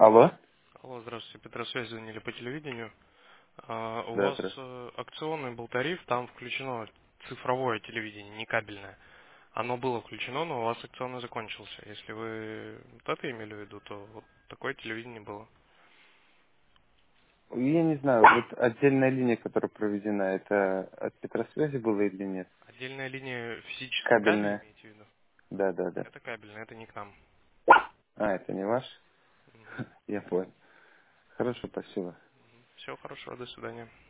Алло? Алло, здравствуйте, Петросвязь, звонили по телевидению. У Да, вас здравствуйте. акционный был тариф, там включено цифровое телевидение, не кабельное. Оно было включено, но у вас акционный закончился. Если вы вот это имели в виду, то вот такое телевидение было. Я не знаю, вот отдельная линия, которая проведена, это от Петросвязи было или нет? Отдельная линия физический кабель Кабельная. имеете в виду? Да, да, да. Это кабельное, это не к нам. А, это не ваш? Я понял. Хорошо, спасибо. Всего хорошего, до свидания.